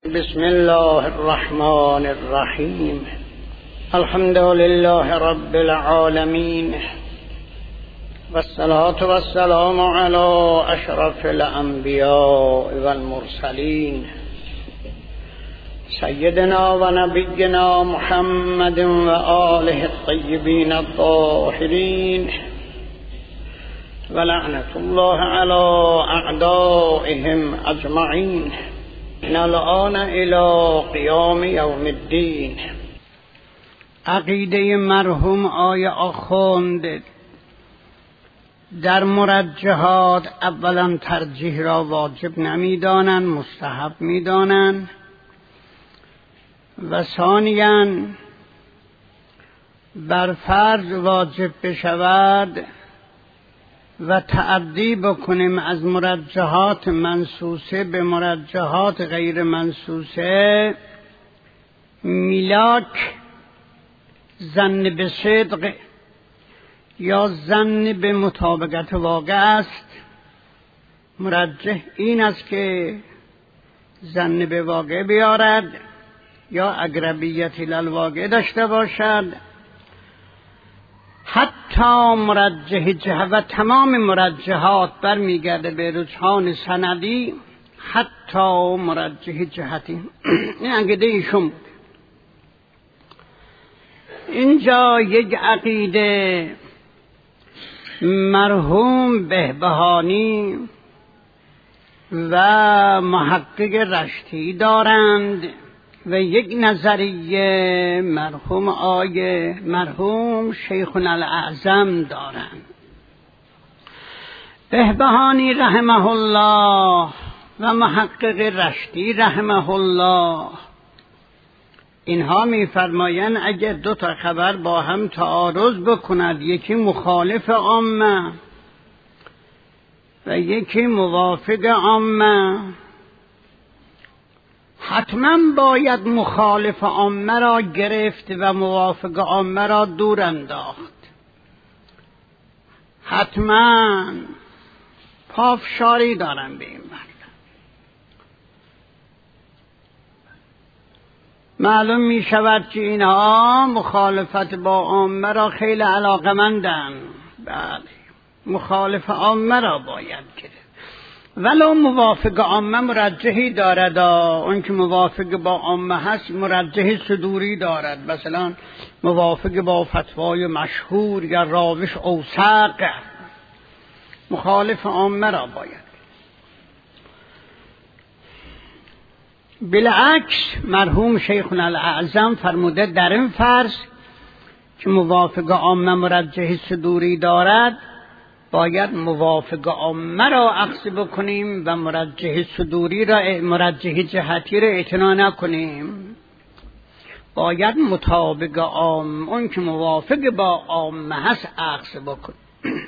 بسم الله الرحمن الرحیم. الحمد لله رب العالمین والصلاة والسلام علی اشرف الانبیاء والمرسلین سیدنا و نبینا محمد و آله الطیبین الطاهرین و لعنت الله علی اعدائهم اجمعین من الآن الی قیام یوم الدین. عقیده مرحوم آقای آخوند در مرجحات اولا ترجیح را واجب نمی‌دانند، مستحب می‌دانند و ثانیاً بر فرض واجب بشود و تعدی بکنیم از مرجحات منصوصه به مرجحات غیر منصوصه، میلاک ظن به صدق یا ظن به مطابقت واقع است. مرجح این است که ظن به واقع بیارد یا اقربیت الواقع داشته باشد. حتی مرجح جهت و تمام مرجحات برمیگرده به رجحان سندی، حتی مرجح جهتی. این عقیده ایشون بود. اینجا یک عقیده مرحوم بهبهانی و محقق رشتی دارند و یک نظریه مرحوم شیخنا الاعظم دارند. بهبهانی رحمه الله و محقق رشتی رحمه الله اینها می‌فرمایند اگر دو تا خبر با هم تعارض بکند، یکی مخالف عامه و یکی موافق عامه، حتما باید مخالف عامه را گرفت و موافق عامه را دور انداخت. حتما پافشاری دارم به این مرد. معلوم می شود که اینها مخالفت با عامه را خیلی علاقمندند. بله، مخالف عامه را باید گرفت، ولو موافق عامه مرجحی دارد. اون که موافق با عامه هست مرجح صدوری دارد، مثلا موافق با فتوای مشهور یا راوش اوثق. مخالف عامه را باید. بالعکس مرحوم شیخنا الاعظم فرموده در این فرض که موافق عامه مرجح صدوری دارد باید موافق عامه را اخذ بکنیم و مرجح صدوری را، مرجح جهتی را اعتنا نکنیم. باید مطابق عام، اون که موافق با عامه هست اخذ بکنیم.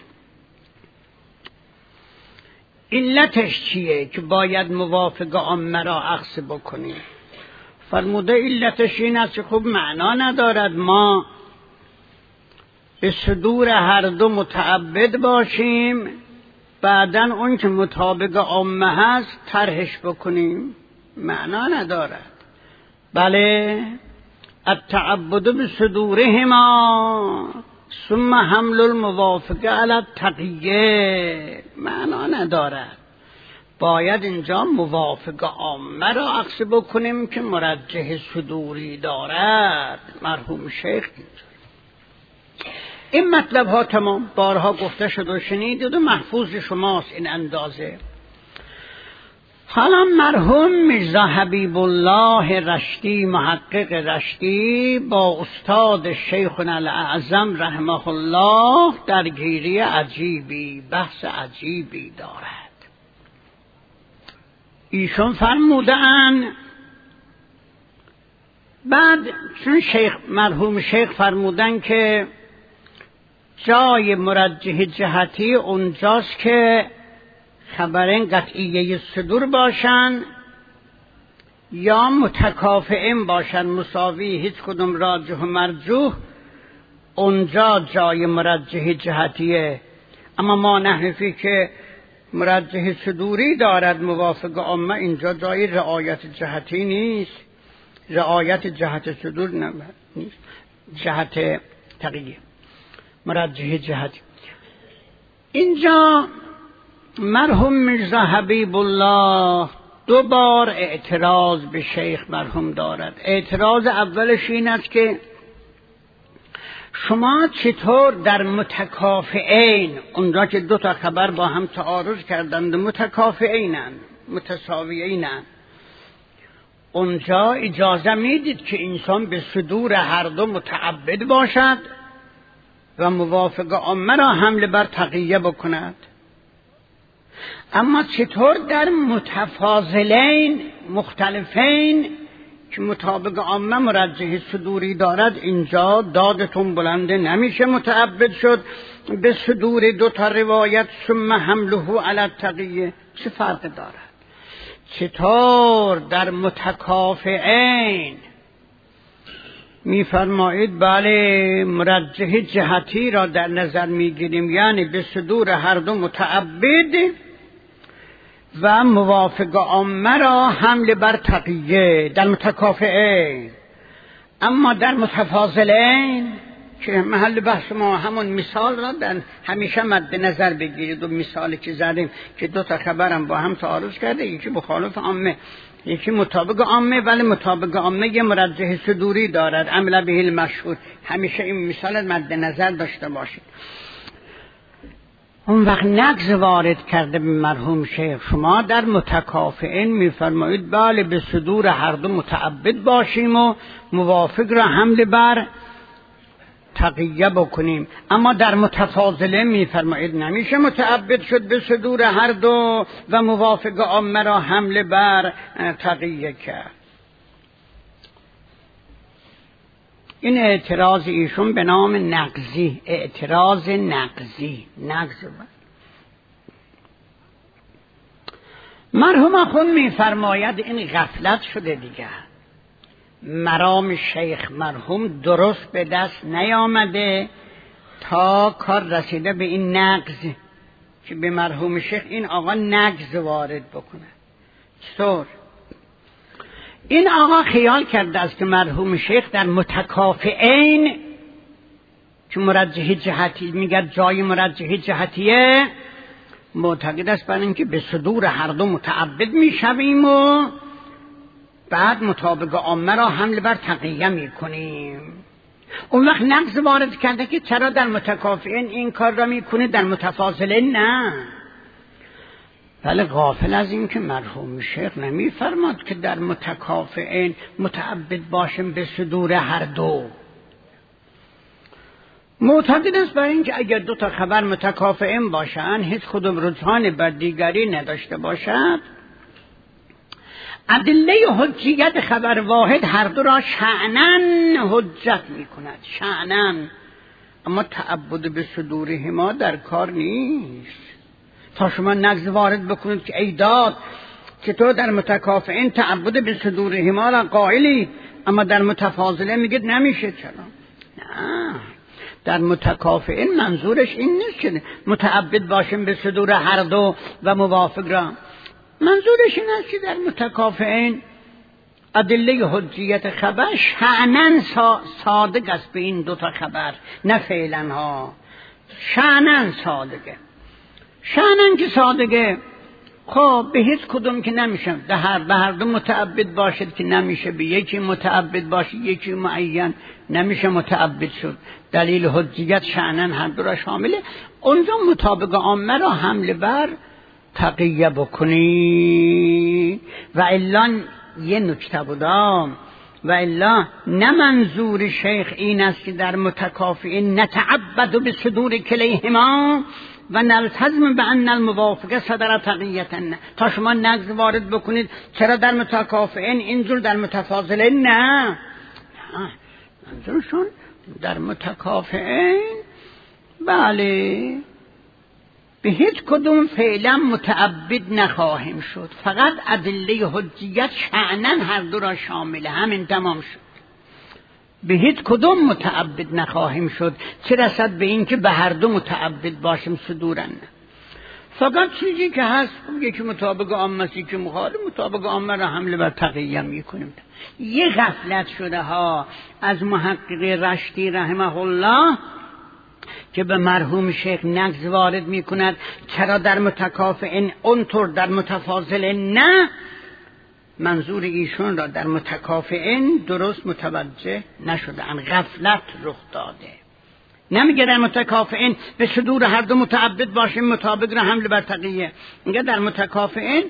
علتش چیه که باید موافق عامه را اخذ بکنیم؟ فرموده علتش این است که خب معنا ندارد ما به صدور هر دو متعبد باشیم، بعداً اون که مطابق عامه هست طرحش بکنیم. معنا ندارد. بله، التعبد بصدورهما ثم حمل الموافقه علی التقیه. معنا ندارد. باید اینجا موافق عامه را اخذ بکنیم که مرجح صدوری دارد. مرحوم شیخ این مطلب ها تمام بارها گفته شد و شنیدید و محفوظ شماست این اندازه. حالا مرحوم میرزا حبیب الله رشتی، محقق رشتی، با استاد شیخنا الاعظم رحمه الله درگیری عجیبی، بحث عجیبی دارد. ایشون فرمودن بعد چون مرحوم شیخ فرمودن که جای مرجح جهتی اونجاست که خبرین قطعیه صدور باشن یا متکافئین باشن، مساوی، هیچ کدوم راجح و مرجوح، اونجا جای مرجح جهتیه. اما ما نحنفی که مرجح صدوری دارد موافق عامه، اینجا جای رعایت جهتی نیست، رعایت جهت صدور نیست، جهت تقیه، مرجح جهتی. اینجا مرحوم میرزا حبیب الله دو بار اعتراض به شیخ مرحوم دارد. اعتراض اولش این است که شما چطور در متکافئین، اونجا که دو تا خبر با هم تعارض کردند، متکافئینند، متساویینند، اونجا اجازه میدید که انسان به صدور هر دو متعبد باشد و موافق عامه را حمله بر تقیه بکند؟ اما چطور در متفاضلین مختلفین که مطابق عامه مرجح صدوری دارد، اینجا دادتون بلنده نمیشه متعبد شد به صدور دو تا روایت ثم حمله علی التقیه؟ چه فرق دارد؟ چطور در متکافئین میفرمایید بله مرجح جهتی را در نظر میگیریم، یعنی به صدور هر دو متعبد و موافق عامه را حمله بر تقیه در متکافئین، اما در متفاضلین که محل بحث ما همون مثال را در همیشه مد نظر بگیرید. و مثالی که زدیم که دو تا خبرم با هم تعارض کرده، یکی مخالف عامه یکی مطابق عامه، ولی مطابق عامه یه مرجح صدوری دارد، عمل به المشهور. همیشه این مثال مد نظر داشته باشید. اون وقت نقض وارد کرده به مرحوم شیخ، شما در متکافئین میفرمایید بله به صدور هر دو متعبد باشیم و موافق را حمله بر تقیه بکنیم، اما در متفاضله میفرمایید نمیشه متعبد شد به صدور هر دو و موافق عامه را حمله بر تقیه کرد. این اعتراض ایشون به نام نقضی، اعتراض نقضی، نقض. مرحوم خون میفرماید این غفلت شده دیگه، مرام شیخ مرحوم درست به دست نیامده تا کار رسیده به این نقض که به مرحوم شیخ این آقا نقض وارد بکنه. چطور؟ این آقا خیال کرده است که مرحوم شیخ در متکافئین که مرجح جهتی میگه جای مرجح جهتیه، معتقد است بر اینکه به صدور هر دو متعبد میشویم و بعد مطابق عامه را حمله بر تقیه میکنیم. اون وقت نقض وارد کرده که چرا در متکافئین این کار را میکنه در متفاضلین نه؟ ولی غافل از این که مرحوم شیخ نمیفرماد که در متکافئین متعبد باشیم به صدور هر دو. معتقد است برای اینکه اگر دو تا خبر متکافئین باشن هیچ کدوم رجحان بر دیگری نداشته باشد، ادله حجیت خبر واحد هر دو را شأناً حجت میکند، شأناً. اما تعبد به صدورهما در کار نیست. تا شما نقض وارد بکنید که ای داد که تو در متکافئین تعبد به صدورهما را قائلی، اما در متفاضله میگید نمیشه. چرا؟ نه، در متکافئین منظورش این نیست که متعبد باشیم به صدور هر دو و موافق را. منظورش این است که در متکافئین ادله حجیت خبر شأناً صادق است به این دو تا خبر، نه فعلاً ها. شأناً صادقه، شأناً که صادقه. خب به هیچ کدوم که نمیشه به هر دو متعبد باشد که نمیشه، به یکی متعبد باشد یکی معین نمیشه متعبد شد. دلیل حجیت شأناً هر دو را شامله. اونجا مطابق عامه را حمله بر تقیه بکنی. و الا یه نکته بودم، و الا نه منظور شیخ این است که در متکافئین نتعبد به صدور کلیهما و نلتزم به ان الموافقه صدر تقیتن. تا شما نقض وارد بکنید چرا در متکافئین اینجور در متفاضله نه. منظورشون در متکافئین بله به هیچ کدوم فعلا متعبد نخواهیم شد، فقط ادله حجیت شأناً هر دو را شامله، همین تمام شد. به هیچ کدوم متعبد نخواهیم شد، چه رسد به این که به هر دو متعبد باشیم صدورن. فقط چیزی که هست یکی مطابق عامه است، یکی مخالف، مطابق عامه را حمله بر تقیه میکنیم. یه غفلت شده ها از محقق رشتی رحمه الله که به مرحوم شیخ نقض وارد میکند چرا در متکافئین اونطور در متفاضل نه، منظور ایشون را در متکافئین درست متوجه نشده، ان غفلت رخ داده. نمیگه در متکافئین به صدور هر دو متعبد باشیم مطابق را حمل بر تقیه، میگه در متکافئین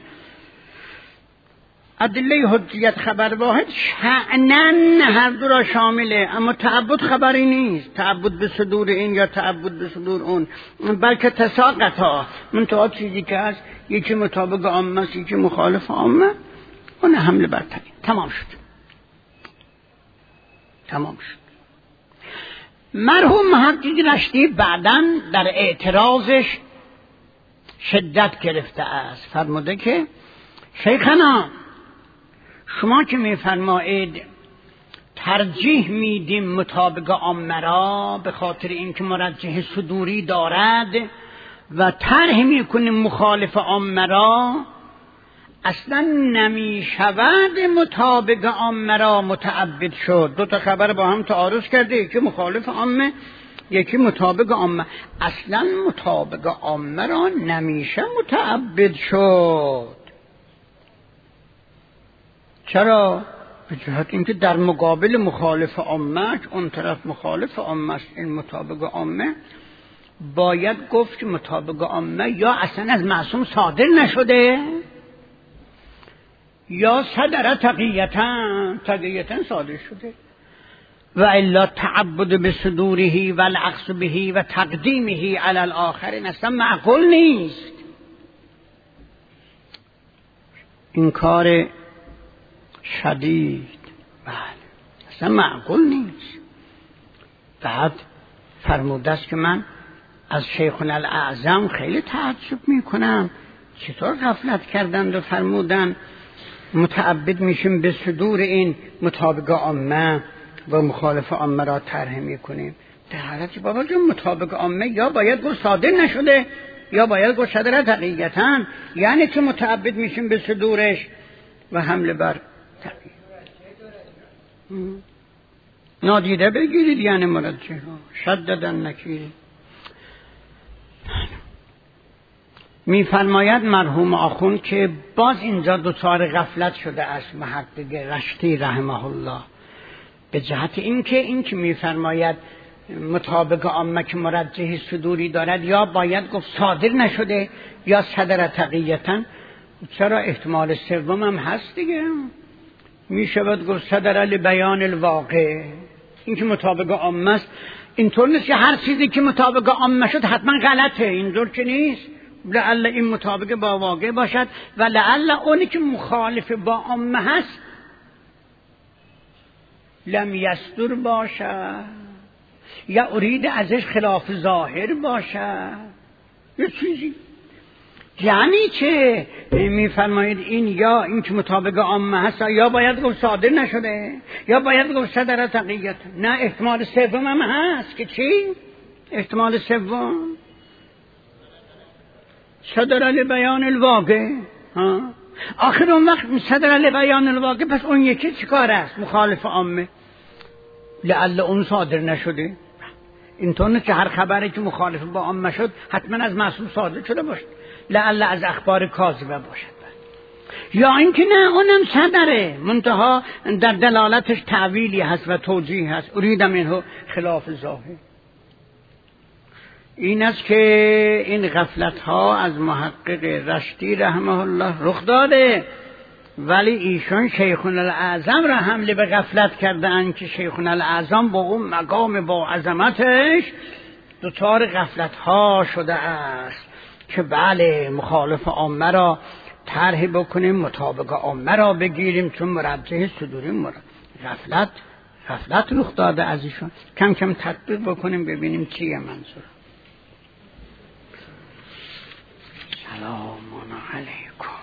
ادله حجیت خبر واحد شأنن هر دو را شامله، اما تعبد خبری نیست، تعبد به صدور این یا تعبد به صدور اون، بلکه تساقطا. منتها چیزی که هست یکی مطابق عامه است، یکی مخالف عامه، اون حمله بر تقیه. تمام شد. مرحوم محقق رشتی بعداً در اعتراضش شدت گرفته است، فرموده که شیخنا شما که میفرمایید ترجیح میدیم مطابق عامه را به خاطر اینکه مرجح صدوری دارد و طرح میکنیم مخالف عامه را، اصلا نمیشود مطابق عامه را متعبد شد. دو تا خبر با هم تعارض کرده، یکی مخالف عامه یکی مطابق عامه، اصلا مطابق عامه را نمیشه متعبد شد. چرا؟ به جهت اینکه در مقابل مخالف عامه، اون طرف مخالف عامه است، این مطابق عامه، باید گفت که مطابق عامه یا اصلا از معصوم صادر نشده یا صدر تقییتا صادر شده، و الا تعبد به صدوره و العقص بهی و تقدیمه علی الاخرین اصلا معقول نیست. این کار شدید بله اصلا معقول نیست. بعد فرموده است که من از شیخنا الاعظم خیلی تعجب میکنم چطور غفلت کردند و فرمودن متعبد میشیم به صدور این مطابق عامه و مخالف عامه را طرح میکنیم، در حالتی بابا جون مطابق عامه یا باید گفت صادر نشده یا باید گفت صدر تقییتا، یعنی که متعبد میشیم به صدورش و حمله بر تقییت نادیده بگیرید، یعنی مرجح شددن نکیرید. میفرماید مرحوم آخوند که باز اینجا دوچار غفلت شده است محقق رشتی رحمه الله، به جهت اینکه میفرماید مطابق عامه که مرجح صدوری دارد یا باید گفت صادر نشده یا صدر تقییتا، چرا احتمال سوم هم هست دیگه، میشود گفت صدر لبیان الواقع، این که مطابق عامه است. اینطور نیست که هر چیزی که مطابق عامه شد حتما غلطه، اینطور که نیست، لعل این مطابق با واقع باشد و لعل اونی که مخالف با عامه هست لم یصدر باشد یا ارید ازش خلاف ظاهر باشد، یه چیزی. یعنی چه میفرمایید این یا این که مطابق عامه هست یا باید گفت صادر نشده یا باید گفت صدر تقییت، نه احتمال سوم هم هست که چی؟ احتمال سوم صدر لبیان الواقع. آخر اون وقت صدر لبیان الواقع، پس اون یکی چیکار است؟ مخالف عامه، لعل اون صادر نشده. اینطور نه که هر خبری که مخالف با عامه شد حتما از معصوم صادر شده باشد، لعل از اخبار کاذبه باشد، یا اینکه نه اونم صدره منتها در دلالتش تعویلی هست و توجیه هست، ارید منه خلاف ظاهر. این است که این غفلت ها از محقق رشتی رحمه الله رخ داده، ولی ایشون شیخنا الاعظم را حمله به غفلت کردن که شیخنا الاعظم با اون مقام با عظمتش دوچار غفلت ها شده است که بله مخالف عامه را طرح بکنیم مطابق عامه را بگیریم چون مرجح صدوری غفلت رخ داده از ایشون. کم کم تطبیق بکنیم ببینیم چیه منظور. سلام علیکم.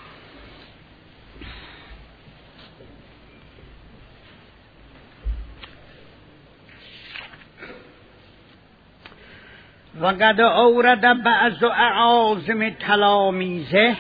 و قد اورد بعض اعاظم تلامیزه،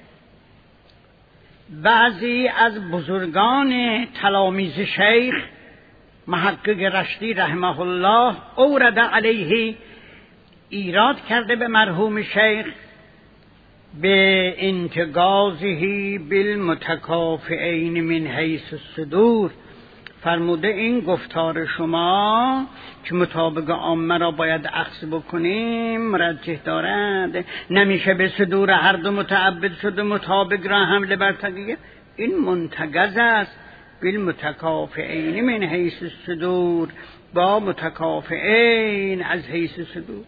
بعضی از بزرگان تلامیز شیخ محقق رشدی رحمه الله اورد علیه، ایراد کرده به مرحوم شیخ، به انتقاضه بالمتکافئین من حیث الصدور، فرموده این گفتار شما که مطابق عامه را باید اخذ بکنیم مرجح دارد، نمیشه به صدور هر دو متعبد شده مطابق را حمله بر تقیه، این منتقض است بالمتکافئین من حیث الصدور، با متکافئین از حیث صدور.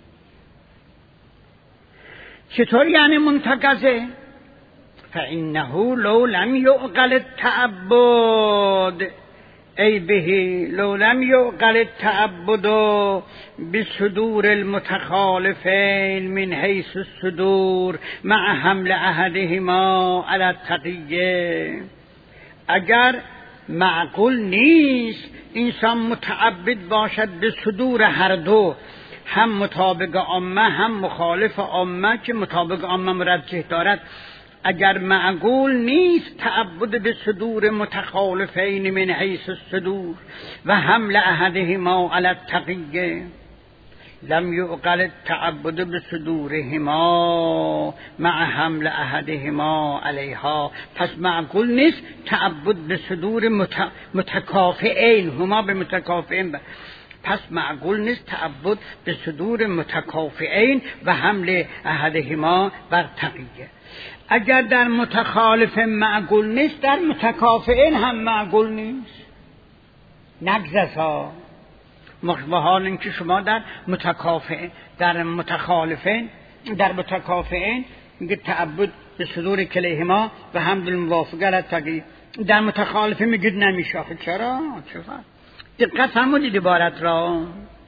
چطور یعنی منتقضه؟ فإنه لو لم يعقل التعبد ای به، لو لم يعقل التعبد بصدور المتخالفین من حیث الصدور مع حمل احدهما علی التقیه، اگر معقول نیست انسان متعبد باشد به صدور هر دو، هم مطابق عامه هم مخالف عامه که مطابق عامه مرجح دارد، اگر معقول نیست تعبد به صدور متخالفین من حیث الصدور و حمل احدهما علی التقیه، لم یعقل التعبد به صدورهما مع حمل احدهما علیها، پس معقول نیست تعبد به صدور متکافئین، هما به متکافئین، پس معقول نیست تعبد به صدور متکافئین و حمل احدهما بر تقیه. اگر در متخالف معقول نیست، در متکافئین هم معقول نیست، نگذست ها. و حال اینکه شما در متکافئین، در متخالفین، در متکافئین میگه تعبد به صدور کلیهما و حمل الموافقه علی التقیه، در متخالفین میگید نمیشه. آخه چرا؟ دقت فرمودید عبارت را.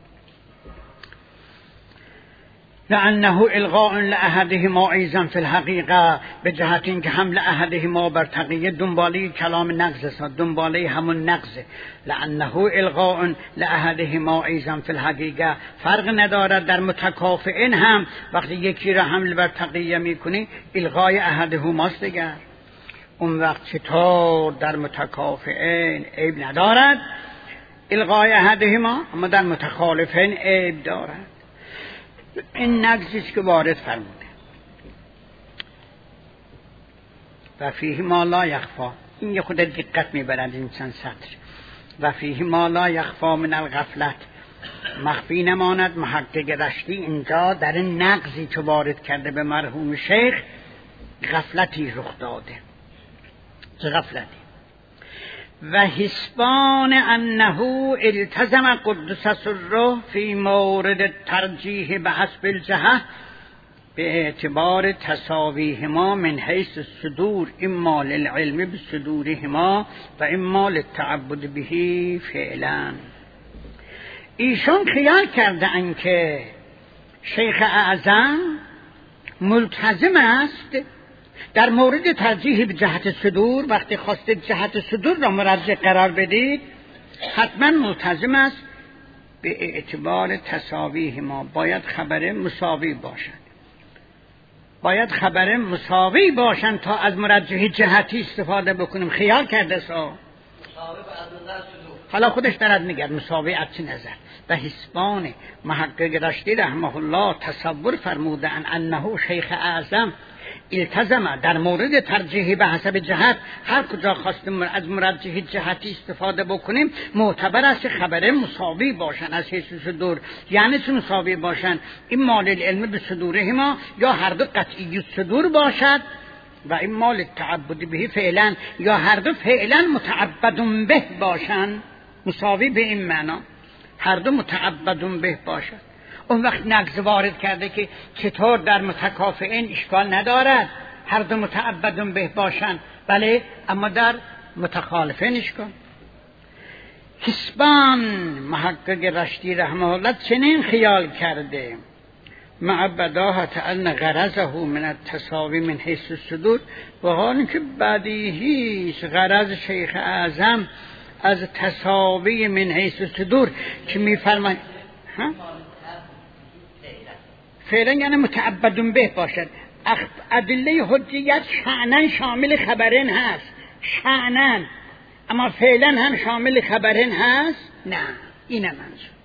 لأنه الغاء لأحدهما ایضا فی الحقیقه، به جهت اینکه حمل احدهما بر تقیه دنباله کلام نقض است، دنباله همون نقضه. لأنه الغاء لأحدهما ایضا فی الحقیقه، فرق ندارد در متکافئین هم وقتی یکی را حمل بر تقیه میکنی الغای احدهماست دیگر. اون وقت چطور در متکافئین عیب ندارد الغای احدهما، اما در متخالفین عیب دارد. این نقضیست که وارد فرموده. و فیه ما لا یخفا، این یه خود دقت میبرد این چند سطر. و فیه ما لا یخفا من الغفلت، مخفی نماند محقق رشدی اینجا در این نقضی که وارد کرده به مرحوم شیخ غفلتی رخ داده. چه غفلتی؟ و حسبان انه التزم قدس سره فی مورد ترجیح به حسب الجهه به اعتبار تساویهما من حیث الصدور، اما للعلم بصدورهما و اما للتعبد به فعلا. ایشون خیال کرده ان که شیخ اعظم ملتزم است در مورد ترجیح به جهت صدور، وقتی خواستید جهت صدور را مرجح قرار بدید حتما ملتزم است به اعتبار تساویه ما، باید خبر مساوی باشند، باید خبر مساوی باشند تا از مرجح جهتی استفاده بکنیم. خیال کرده سا حالا خودش دارد میگه مساوی از چه نظر. و حسبان محقق رشدی رحمه الله تصور فرمودن انه شیخ اعظم التزم در مورد ترجیح به حسب جهت، هر کجا خواستیم از مرجح جهتی استفاده بکنیم معتبر است خبر مساوی باشن از حیث صدور. یعنی چون مساوی باشن این مال العلم به صدورهما، یا هر دو قطعی صدور باشد و این مال تعبد به فعلا، یا هر دو فعلا متعبد به باشن. مساوی به این معنا هر دو متعبد به باشد. اون وقت نقض وارد کرده که چطور در متکافئین اشکال ندارد هر دو متعبد به باشند، بله، اما در متخالفین اشکال. حسبان محقق رشدی رحمه الله چنین خیال کرده مع بداهت ان غرضه من التساوی من حیث الصدور، و حالی که بدیهی غرض شیخ اعظم از تساوی من حیث الصدور که میفرماید فعلا یعنی متعبدون به باشد. ادله حجیت شأنن شامل خبرن هست، شأنن، اما فعلا هم شامل خبرن هست؟ نه، اینه منظور.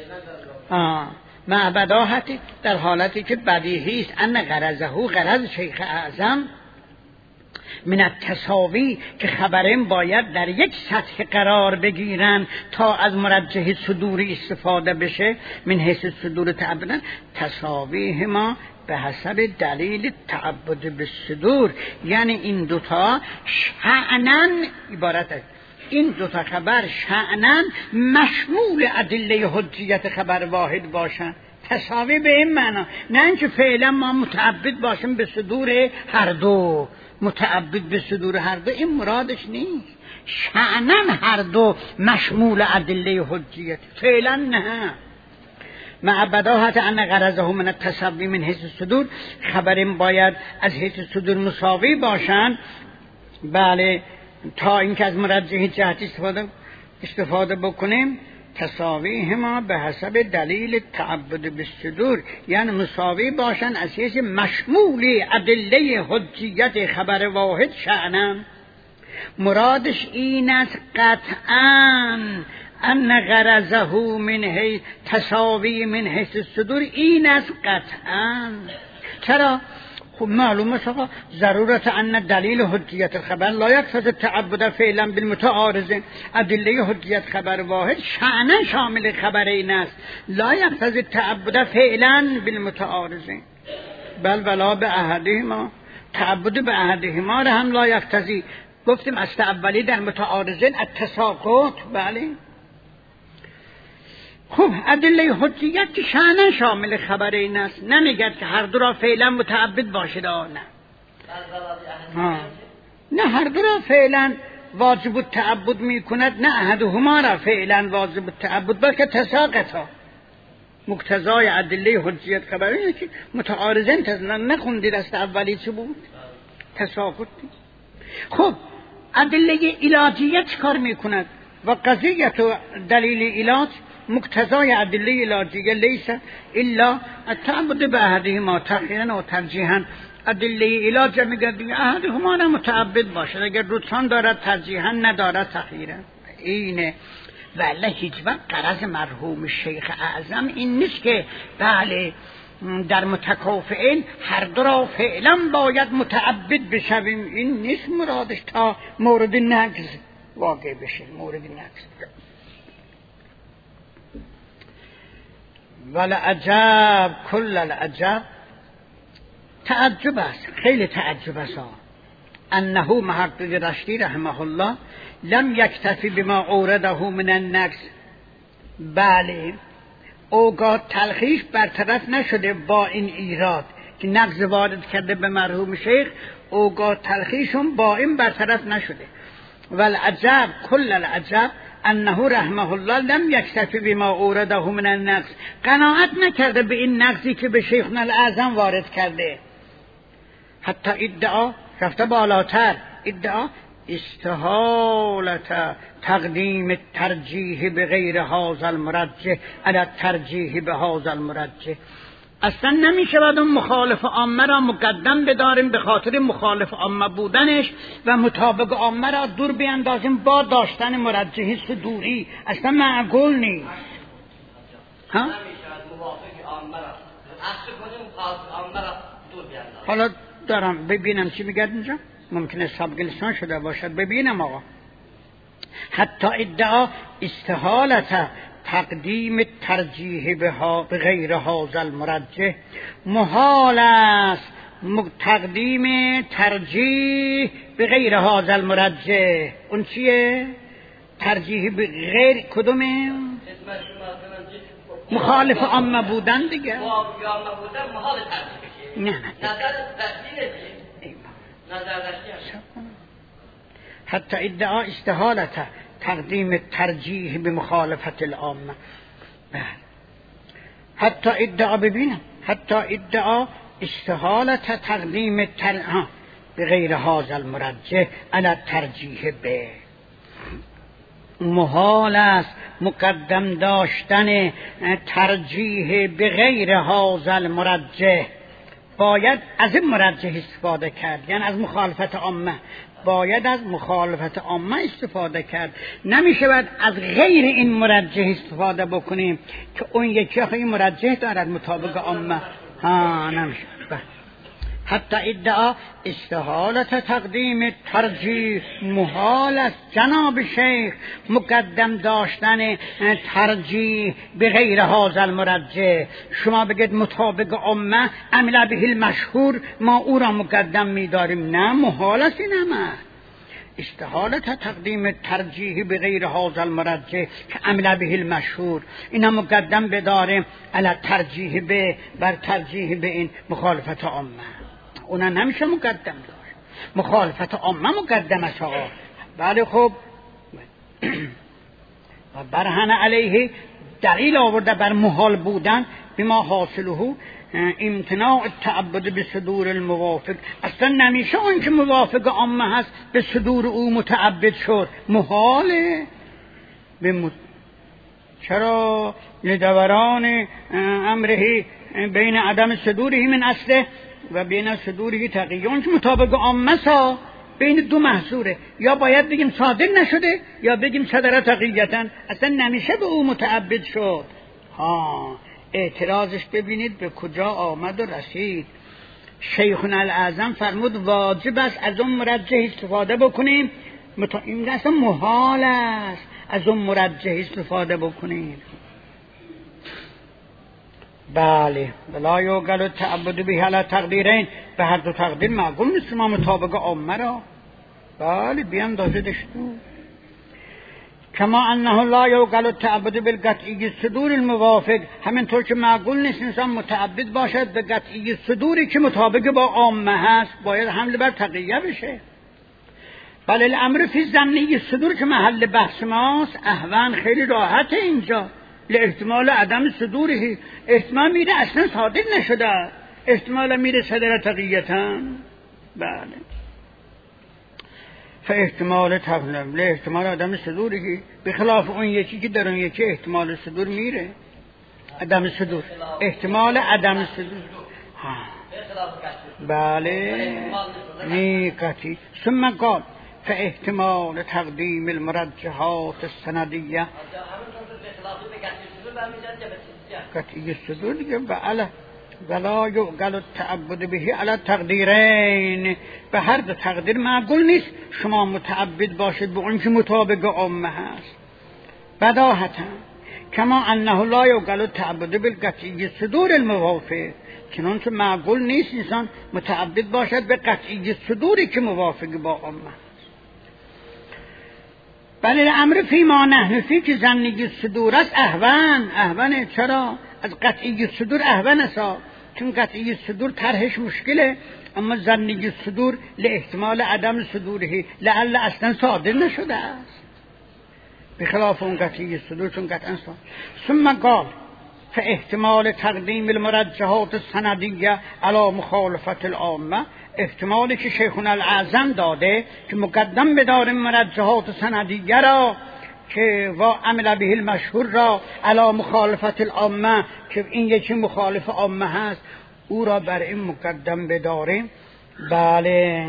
مع بداهتی، در حالتی که بدیهی است ان غرض شیخ اعظم من التساوی که خبرین باید در یک سطح قرار بگیرن تا از مرجح صدوری استفاده بشه، من حیث صدور تعبدن تساویه ما به حسب دلیل تعبد به صدور. یعنی این دوتا شأنن عبارت است، این دوتا خبر شأنن مشمول ادله حجیت خبر واحد باشن. تساوی به این معنا، نه اینکه فعلا ما متعبد باشیم به صدور هر دو، متعبد به صدور هر دو، این مرادش نیست. شأنن هر دو مشمول ادله حجیت، فعلا نه. مع بداهت ان غرضه من التساوی من حیث صدور، خبرین باید از حیث صدور مساوی باشن، بله، تا اینکه از مرجح جهت استفاده بکنیم. تساوی ما به حسب دلیل تعبد بالصدور، یعنی مساوی باشن از حیث مشمول ادله حجیت خبر واحد شأنم. مرادش این است قطعاً ان غرضه من حیث تساوی من حیث الصدور، این است قطعاً. چرا؟ خب معلومه آقا ضرورت ان دلیل حجیت الخبر لا یقتضی التعبد فعلا بالمتعارض. ادله حجیت خبر واحد شأن شامل خبر این است، لا یقتضی التعبد فعلا بالمتعارض، بل ولا به احدهما، تعبد به احدهما را هم لا یقتضی. گفتیم از اولی در متعارضین التساقط، بله. خب ادله حجیت که شأن شامل خبر این است، نمیگد که هر دو را فعلا متعبد باشد، نه نه، هر دو را فعلا واجب التعبد میکند، نه احدهما را فعلا واجب التعبد، بلکه تساقطا. مقتضای ادله حجیت خبر اینه که متعارضین نخوندید از اولی چه بود؟ تساقط. خب ادله علاجیت چه کار میکند؟ و قضیت و دلیل علاج مقتضای ادله علاجیه لیس الا التعبد به احدهما تأخیرا و ترجیحا. ادله علاج میگه احدهما را متعبد باشد، اگر رجحان دارد ترجیحا، ندارد تأخیرا. اینه. ولی هیچ وقت غرض مرحوم شیخ اعظم این نیست که بله در متکافئین هر دو را فعلا باید متعبد بشویم، این نیست مرادش، تا مورد نقض واقع بشه، مورد نقض. ولعجب کل العجب، تعجب است، خیلی تعجب است انه محقق رشدی رحمه الله لم یکتفی بما اورده من النقص. بله، اوگاه تلخیص برطرف نشده با این ایراد که نقض وارد کرده به مرحوم شیخ، اوگاه تلخیصون با این برطرف نشده. والعجب کل العجب انه رحمه الله لم یکتفی بما اورده من النقص، قناعت نکرده به این نقضی که به شیخنا الاعظم وارد کرده، حتی ادعا رفته بالاتر، ادعا استحالت تقدیم ترجیح به غیر هذا المرجح علی ترجیح به هذا المرجح. اصلا نمیشه باید اون مخالف عامه را مقدم بداریم به خاطر مخالف عامه بودنش و مطابق عامه را دور بیندازیم با داشتن مرجحی صدوری، اصلا معقول نیست. ها؟ حالا دارم ببینم چی میگه اینجا، ممکنه سابق لسان شده باشد، ببینم آقا. حتی ادعا استحالت تقدیم ترجیح به غیر هذا المرجح، محال است تقدیم ترجیح به غیر هذا المرجح. اون چیه؟ ترجیح به غیر کدومه؟ مخالف عامه بودن دیگه. نه حتی ادعا استحالت تقدیم ترجیح به مخالفت العامه. حتی ادعا، ببینم، حتی ادعا استحالت تقدیم به غیر هذا المرجح علی ترجیح به، محال است مقدم داشتن ترجیح به غیر هذا المرجح، باید از این مرجح استفاده کرد، یعنی از مخالفت عامه، باید از مخالفت عامه استفاده کرد. نمیشه باید از غیر این مرجح استفاده بکنیم که اون یکی آخه این مرجح دارد مطابق عامه. نمیشه. حتی ادعا استحالت تقدیم ترجیح محال است جناب شیخ، مقدم داشتن ترجیح به غیر هذا المرجح. شما بگید مطابق عامه عمل به المشهور، ما او را مقدم می‌داریم. نه، محال است این عمل. استحالت تقدیم ترجیح به غیر هذا المرجح که عمل به المشهور، اینا مقدم بداریم علی ترجیح به بر ترجیح به این مخالفت عامه. اونا نمیشه مقدم داشت، مخالفت عامه مقدم است آقا. بله خب و برهن علیه دلیل آورده بر محال بودن بما حاصله امتناع التعبد به صدور الموافق. اصلا نمیشه اون که موافق عامه هست به صدور او متعبد شد، محاله. چرا؟ لدوران امره بین عدم صدوره من اصله و بین صدوره تقیون، که مطابق عامه سا بین دو محصوره، یا باید بگیم صادر نشده یا بگیم صدر تقییتا، اصلا نمیشه به او متعبد شد. اعتراضش ببینید به کجا آمد و رسید. شیخنا الاعظم فرمود واجب است از اون مرجح استفاده بکنیم، این اصلا محال است از اون مرجح استفاده بکنیم. بله ولا یوگل التعبد به علی تقدیرین، به هر دو تقدیر معقول نیست ما مطابق عامه را بله بیاندازدش تو. کما انه لا یوگل التعبد بالقطعی صدور الموافق، همینطور که معقول نیست انسان متعبد باشد به قطعی صدوری که مطابق با عامه هست، باید حمل بر تقیه بشه. بله الامر فی ضمنی صدور که محل بحث ماست اهون، خیلی راحت اینجا. لاحتمال عدم صدوره، احتمال میره اصلا صادر نشده، احتمال میره صدر تقییتا. بله فاحتمال تقلم لاحتمال عدم صدوره، بخلاف اون یکی که در اون یکی احتمال صدور میره، عدم صدور، احتمال عدم صدور. بله نیکتی. ثم قال فاحتمال تقدیم المرجحات السندیه، قطعی صدور دیگه. بله ولا یعقل التعبد به علی تقدیرین، به هر دو تقدیر معقول نیست شما متعبد باشید به اون که مطابق عامه هست. بداهتا کما انه لا یعقل التعبد بالقطعی صدور الموافق، چنانچه معقول نیست انسان متعبد باشد به قطعی صدوری که موافق با عامه هست. بله الامر فی ما نحن فی که ظنی صدور است اهونه. چرا؟ از قطعی صدور اهون است، چون قطعی صدور طرحش مشکله، اما ظنی صدور لاحتمال عدم صدوره لعل اصلا صادر نشده است، بخلاف اون قطعی صدور چون قطعا صادر. ثم قال فاحتمال تقدیم المرجحات السندیه علی مخالفت العامه، احتمالی که شیخنا الاعظم داده که مقدم بداریم مرجحات سندیه را که و عمل به المشهور را علی مخالفت العامه، که این یکی مخالف عامه هست او را بر این مقدم بداریم. بله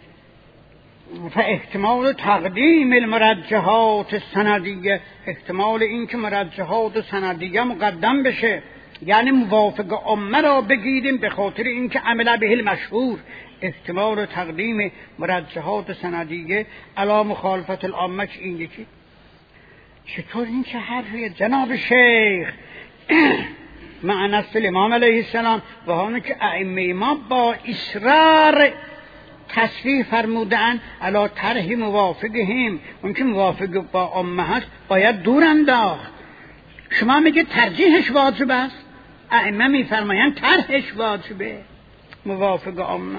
فاحتمال تقدیم المرجحات السندیه، احتمال این که مرجحات سندیه مقدم بشه یعنی موافق عامه را بگیریم به خاطر اینکه عمل به المشهور، احتمال تقدیم مرجحات سندیه علی مخالفت العامه. این یکی چطور این چه حرفیه جناب شیخ؟ معنی است امام علیه السلام و همون که ائمه ما با اصرار تصریح فرمودن علی طرح موافقهم، اون که موافق با عامه هست باید دور انداخت. شما میگه ترجیحش واجب است، ائمه میفرمایند طرحش واجبه موافق عامه.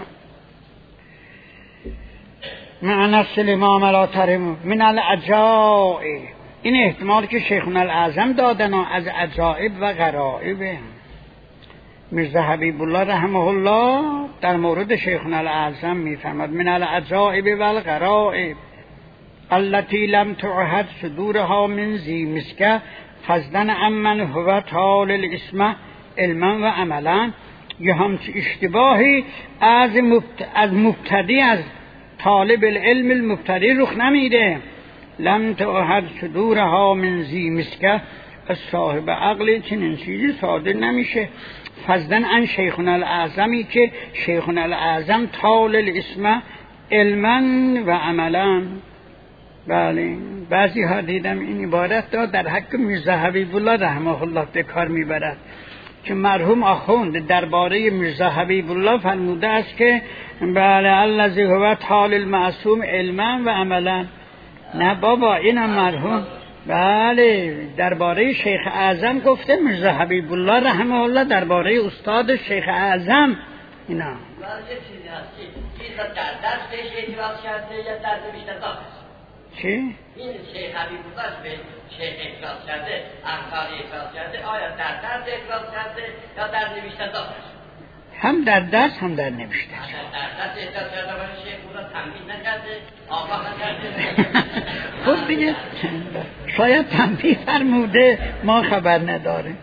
معنی است امام علی طرح من العجائب، این احتمال که شیخنا الاعظم دادن از عجائب و غرائب. میرزا حبیب الله رحمه الله در مورد شیخنا الاعظم میفرماد من العجائب و الغرائب. التي لم تعهد صدورها من ذی مسکه فضلا عمن هو طال الاسم علما و عملا. یه همچه اشتباهی از مبتدی، از طالب العلم المبتدی رخ نمیده. لم تعهد صدورها من ذی مسکه، از صاحب عقل چنین چیزی صادر نمیشه. فضلا عن شیخنا الاعظمی که شیخنا الاعظم طال الاسم علما و عملا. بله بعضی ها دیدم این عبارت را در حق میرزا حبیب الله رحمه الله به کار میبرد که مرحوم آخوند درباره میرزا حبیب الله فرموده است که بله الذی هو طال المعصوم علما و عملا. نه بابا اینم مرحوم بله درباره شیخ اعظم گفته میرزا حبیب الله رحمه الله درباره استاد شیخ اعظم. اینا چیزی هست که این در درسش اعتراض کرده یا در نوشته چی؟ این شیخ حبیب الله به شیخ اعتراض کرده، امثال اعتراض کرده، آیا در درس اعتراض کرده یا در نوشته داشت؟ هم در درس هم در نوشته. در درس اعتراض کرده باشه شیخ او را تنبیه نکرده، آگاه نکرده. خب دیگه شاید تنبیه فرموده ما خبر نداره.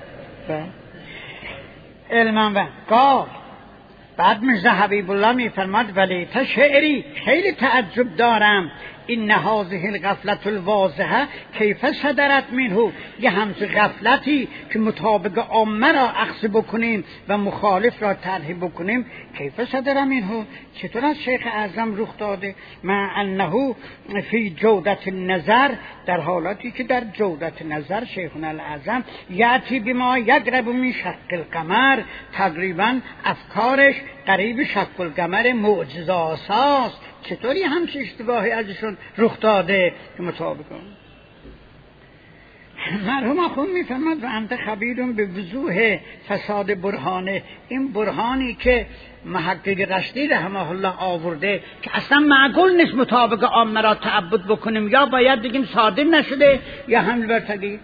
علما و قال. بعد میرزا حبیب الله میفرماد ولی تا شعری خیلی تعجب دارم این هذه الغفلة الواضحه کیف صدرت منه. یه همچه غفلتی که مطابق عامه را اخذ بکنیم و مخالف را طرح بکنیم کیف صدر منه، چطور از شیخ اعظم رخ داده؟ مع انه فی جودت النظر، در حالاتی که در جودت نظر شیخنا الاعظم یاتی بما یقرب من شق القمر، تقریبا افکارش قریب شق القمر معجزه‌آساست. چطوری همچه اشتباهی ازشون رخ داده که مطابق مرحوم آخوند میفهمد و انت خبیرون به وضوح فساد برهانه. این برهانی که محقق رشدی رحمه الله آورده که اصلا معقول نیست مطابق عامه را تعبد بکنیم، یا باید بگیم صادر نشده یا حمل بر تغییر.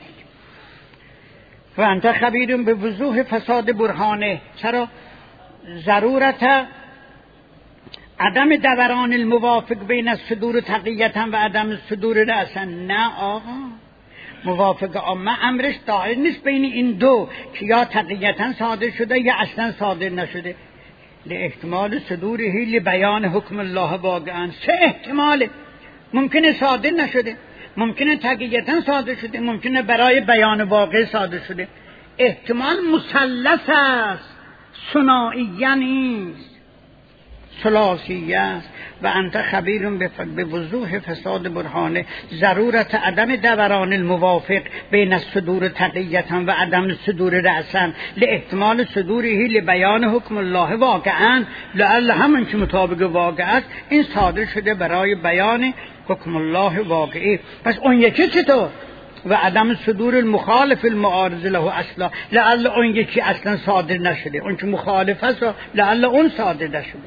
و انت خبیرون به وضوح فساد برهانه. چرا؟ ضرورت عدم دوران الموافق بین الصدور تقیتا و عدم الصدور رأسا. نه آقا، موافق عامه امرش دایر نیست بین این دو که یا تقیتا صادر شده یا اصلا صادر نشده. لاحتمال صدوره لبیان حکم الله واقعا. سه احتماله، ممکنه صادر نشده، ممکنه تقیتا صادر شده، ممکنه برای بیان واقع صادر شده. احتمال مثلث است، ثنائیه نیست، ثلاثیه است. و انت خبیرون به وضوح فساد برهانه ضرورت عدم دوران الموافق بین الصدور تقیتا و عدم الصدور رأسا لاحتمال صدوره لبیان حکم الله واقعا. لعل همون که مطابق واقع است این صادر شده برای بیان حکم الله واقعی. پس اون یکی چطور؟ و عدم صدور المخالف المعارض له اصلا، لعل اون یکی اصلا صادر نشده، اون که مخالف است لعل اون صادر نشده.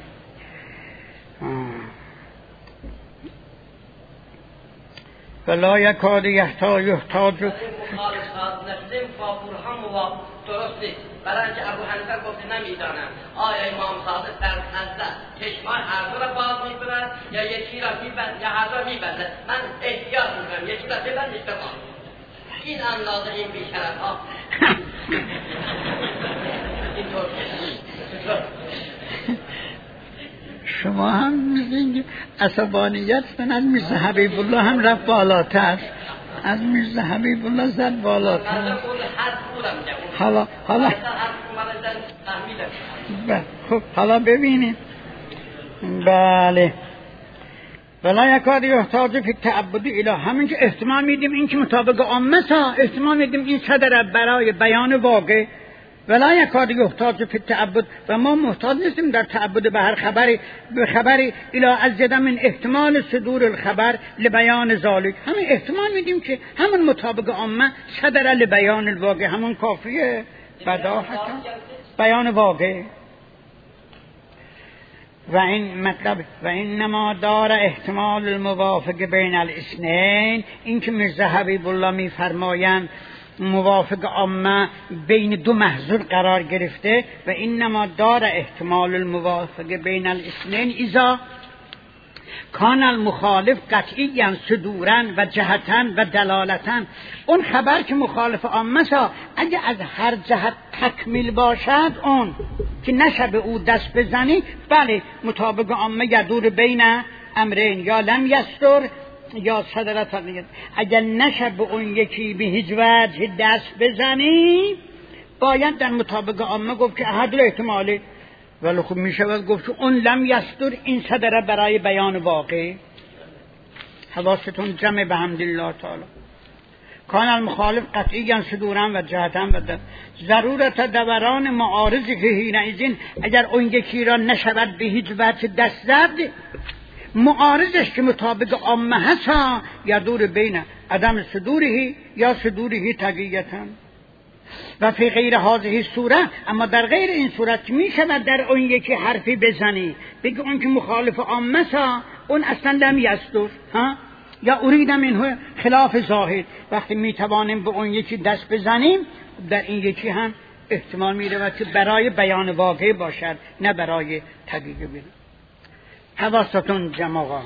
ولا یکاد یحتاج مخالف صادر نشده فاپور هم و درست نیست. برای اینکه ابو حنیفه گفته نمیدانم آیا امام صادق در نزد چشمان هر دو را باز می‌کند یا یکی را می‌بندد یا هر دو می‌بندد. من احتیاط می‌کنم یکی را ببند یکی را باز. این اندازه این بیشرف‌ها اینطور شما هم می‌گید عصبانیت از میرزا حبیب الله هم رفت بالاتر، از میرزا حبیب الله زد بالاتر. حالا ببینید. بله ولا یکاد یحتاج فی التعبد الی، همین که احتمال میدیم این که مطابق عامه احتمال میدیم این صدر برای بیان واقع. ولا یکاد یحتاج فی التعبد، و ما محتاج نیستیم در تعبد به هر خبری الی ازید من احتمال صدور الخبر لبیان ذالک. همین احتمال میدیم که همون مطابق عامه صدر لبیان الواقع، همون کافیه بداهت بیان واقع. و این مطلب و انما دار احتمال الموافق بین الاثنین، این که میرزا حبیب الله میفرمایند موافق عامه بین دو محظور قرار گرفته. و انما دار احتمال الموافق بین الاثنین اذا کان المخالف قطعیاً صدوراً و جهتاً و دلالتاً. اون خبر که مخالف عامه سا اگه از هر جهت تکمیل باشد، اون که نشه به او دست بزنی، بله مطابق عامه یدور بین امرین، یا لم یستر یا صدر تقیید. اگر نشه به اون یکی به هیچ وجه دست بزنی، باید در مطابق عامه گفت که احد الاحتمالی، ولی خب می شود گفت که اون لم یستر این صدره برای بیان واقع. حواستون جمع به حمدالله تعالی. کان المخالف قطعیاً صدوراً و جهتاً و ضرورت دوران معارضی که حینئذ اگر اون یکی را نشود به هیچ وجه دست زد، معارضش که مطابق عامه هست یا دور بین عدم صدوره یا صدوره تقییتاً و فی غیر هذه صورت. اما در غیر این صورت می شود در اون یکی حرفی بزنی بگه اون که مخالف عامه سا اون اصلا لم یستر یا اریدم اینه خلاف ظاهر. وقتی می توانیم به اون یکی دست بزنیم، در این یکی هم احتمال می رود که برای بیان واقع باشد نه برای تقیید بیرون. حواستون جماعا.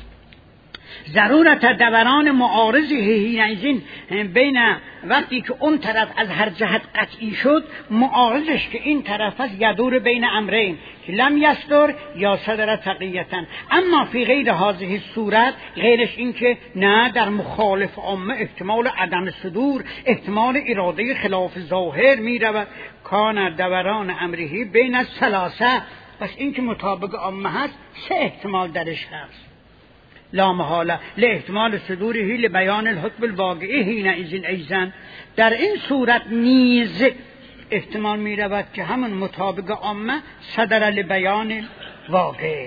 ضرورت دوران معارضی حینئذ بین وقتی که اون طرف از هر جهت قطعی شد، معارضش که این طرف است یدور بین امرین که لم یستر یا صدر تقییتاً. اما فی غیر هذه صورت، غیرش این که نه در مخالف عامه احتمال عدم صدور، احتمال اراده خلاف ظاهر می رود. کان دوران امرهی بین الثلاثه، پس این که مطابق عامه هست سه احتمال درش هست. لا محاله لاحتمال صدوره لبیان الحکم الواقعی حینئذ ایضا. در این صورت نیز احتمال می رود که همون مطابق عامه صدر لبیان واقع.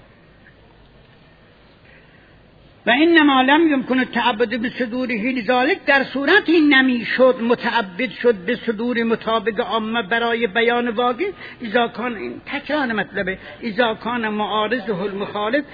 و انما لم یمکن التعبد بصدوره لذلك، در صورتی نمی شد متعبد شد به صدور مطابق عامه برای بیان واقع، اذا کان، این تکرار مطلبه، اذا کان معارضه المخالف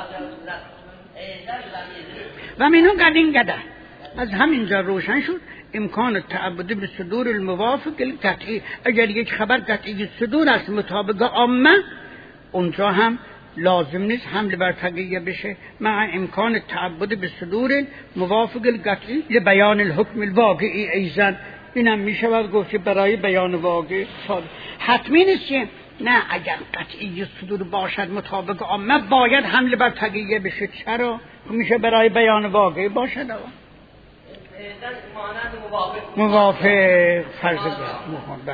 و منو قدین قدر. از همینجا روشن شد امکان تعبد به صدور الموافق القطعی. اگر یک خبر قطعی صدور است مطابق عامه، اونجا هم لازم نیست حمل بر تقیه بشه، مع امکان تعبد به صدور موافق القطعی لبیان الحکم الواقعی ایضا. اینم میشود گفت برای بیان واقع حتمی نیست که نه اگر قطعی صدور باشد مطابق عامه باید حمل بر تقیه بشه. چرا؟ میشه برای بیان واقع باشد موافق فرض بله.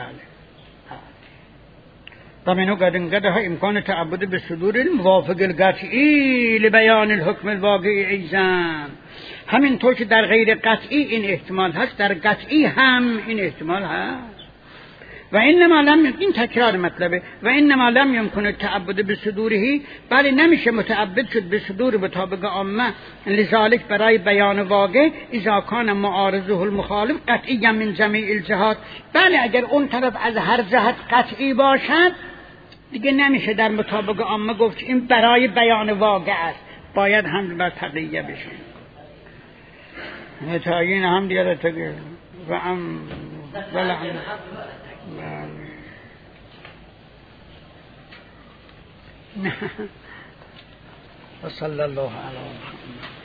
و منو قدن قدها امکان تعبد به صدور الموافق القطعی لبیان الحکم الواقعی ایضا. همینطور که در غیر قطعی این احتمال هست، در قطعی هم این احتمال هست. و انما لم، این تکرار مطلبه، و انما لم یمکن التعبد بصدوره، بله نمیشه متعبد شد به صدور مطابق عامه لذالک برای بیان واقع، اذا کان معارضه المخالف قطعی من جمیع الجهات. بله اگر اون طرف از هر جهت قطعی باشد دیگه نمیشه در مطابق عامه گفت این برای بیان واقع است، باید هم بر تقیه بشه. نتایین هم دیگه تقیه و هم ولهم وصلى الله على محمد.